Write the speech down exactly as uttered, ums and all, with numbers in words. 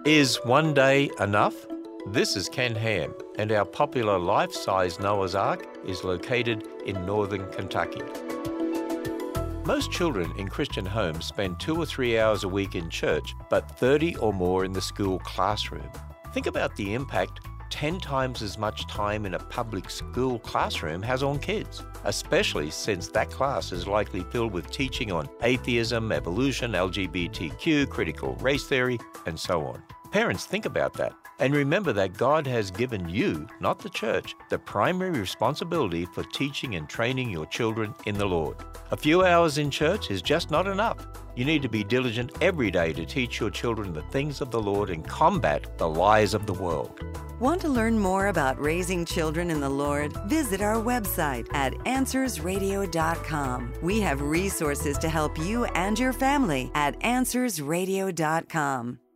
Is one day enough? This is Ken Ham, and our popular life-size Noah's Ark is located in northern Kentucky. Most children in Christian homes spend two or three hours a week in church, but thirty or more in the school classroom. Think about the impact ten times as much time in a public school classroom has on kids, especially since that class is likely filled with teaching on atheism, evolution, L G B T Q, critical race theory, and so on. Parents, think about that. And remember that God has given you, not the church, the primary responsibility for teaching and training your children in the Lord. A few hours in church is just not enough. You need to be diligent every day to teach your children the things of the Lord and combat the lies of the world. Want to learn more about raising children in the Lord? Visit our website at answers radio dot com. We have resources to help you and your family at answers radio dot com.